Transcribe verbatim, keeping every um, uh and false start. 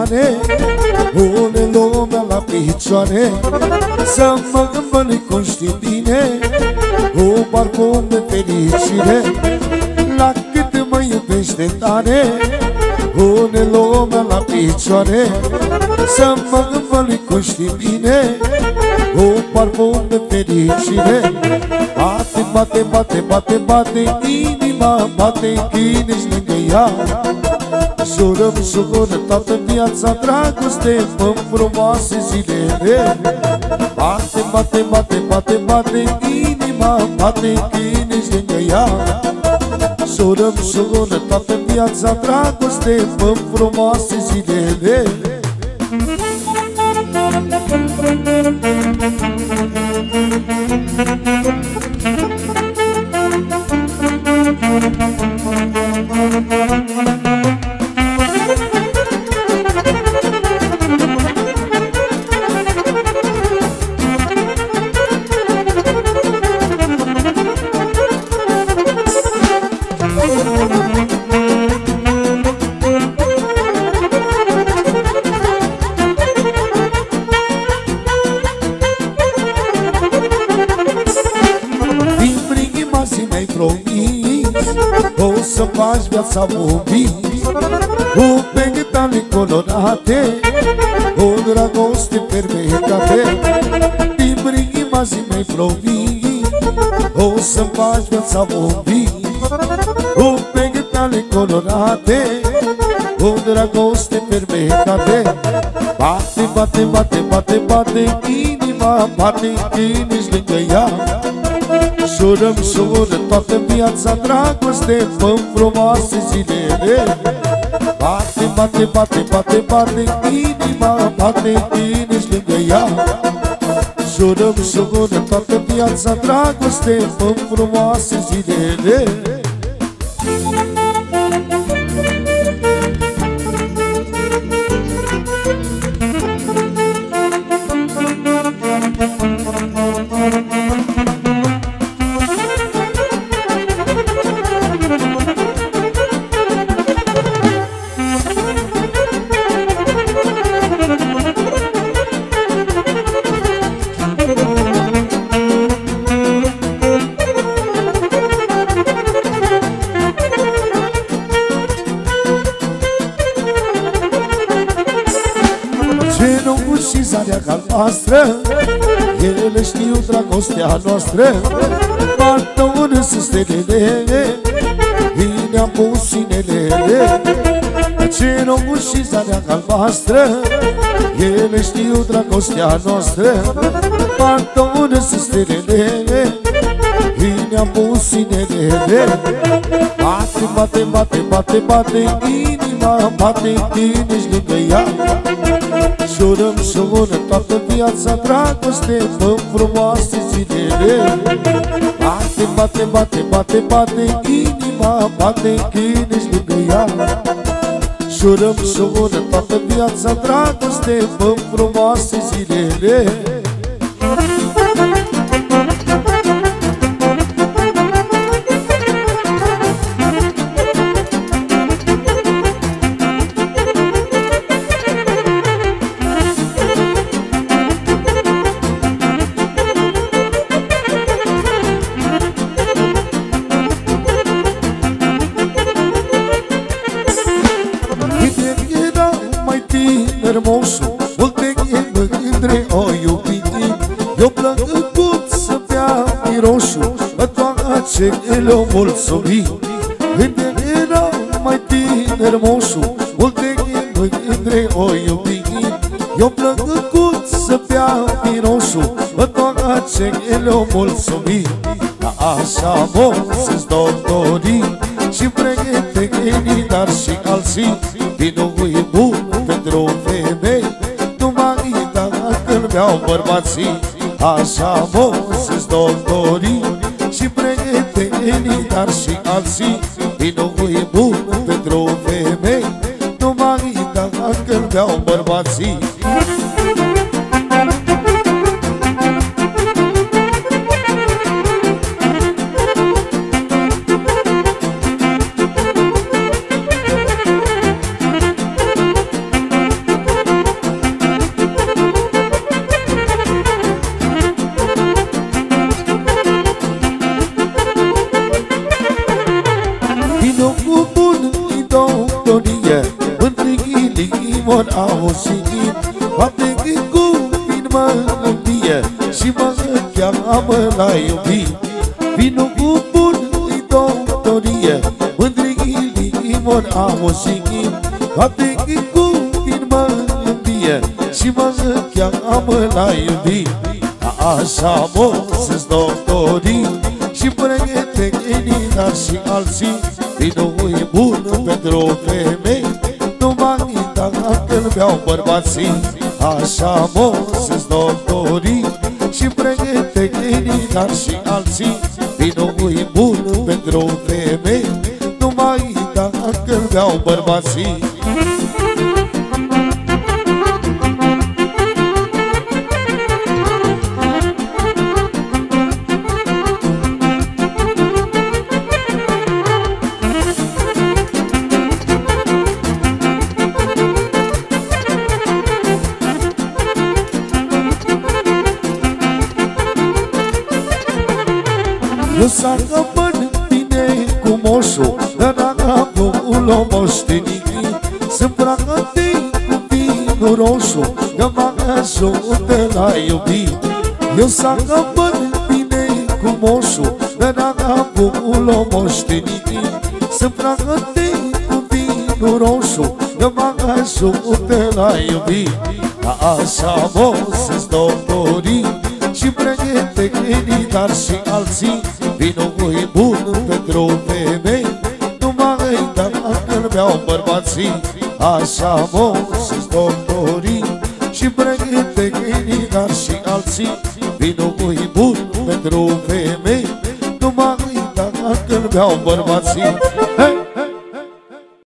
tale, pune lumea la picioare, să mă îmbălăcoști bine, cu parfum de fericire. La cât mă iubește tare, pune lumea la picioare, să mă îmbălăcoști bine, cu parfum de fericire. Bate, bate, bate, bate, bate inima, bate când ești lângă ea. Jurăm, jură toată viața dragoste, fă frumoase zilele. Bate, bate, bate, bate, bate inima, bate când ești lângă ea. Jurăm, jură toată viața dragoste, fă frumoase zilele. O să faci viața mobil cu pene tale colorate, o dragoste fermecate. Din inima zi-mi provii, o să faci viața mobil cu pene tale colorate, o dragoste fermecate. Bate, bate, bate, bate, bate inima, bate când ești lângă ea. Jurăm, jură toată viața dragoste, fă frumoase zilele. Bate, bate, bate, bate, bate inima, bate când ești lângă ea. Jurăm, jură toată viața dragoste, fă frumoase zilele. Genunchi și zarea albastră, ele știu dragostea noastră. Martă-ună sunt stelele, ne-am pus inelele. Genunchi și zarea albastră, ele știu dragostea noastră. Martă-ună sunt stelele, ne-am pus inelele. Bate, bate, bate, bate, bate inima, bate când ești lângă ea. Jurăm, jură toată viața dragoste, fă frumoase zilele. Bate, bate, bate, bate, bate inima, bate când ești lângă ea. Jurăm, jură toată viața dragoste, fă frumoase zilele. Moșu, multe mândre o iubiti, eu plăcut să bea miroșu, la toate le-o mulțumi. Când era mai tiner moșu, multe mândre o iubiti, eu plăcut să bea miroșu, la toate le-o mulțumi. Așa moți-ți doctorii și pregătenii, dar și alții, vinul-i bun pentru femei, numai dacă-l beau bărbații. Așa moți-ți doctorii și prietenii, dar și alții, vinul-i bun pentru femei, numai dacă-l beau bărbații. mândrie, mândrie limon auzinim. Poate că copil mă învie și mă cheamă la iubit. Vino cu bun-i doctorie, mândrie limon auzinim. Poate că copil mă învie și mă cheamă la iubit. Așa mă să-ți doctorii și pregătenii, dar și alții. Vinul-i bun pentru femei, numai dacă-l beau bărbații. Așa mă să-ți doctorii și pregătenii, dar și alții. Vinul-i bun pentru femei, numai dacă-l beau bărbații. Eu s-ar rămân bine cu moșul, dar dacă nu-l moștenii, să îmbracă-te cu vinul roșu, că mă ajută la iubit. Eu s-ar rămân bine cu moșul, dar dacă nu-l moștenii, să îmbracă-te cu vinul roșu, că mă ajută la iubit. Așa mă să-ți doctorii și pregătenii, dar și alții. Vinul-i bun pentru femei, numai dacă-l beau bărbații. Așa mă să-ți doctorii și pregătenii, dar și alții. Vinul-i bun pentru femei, numai dacă-l beau bărbații. Hey!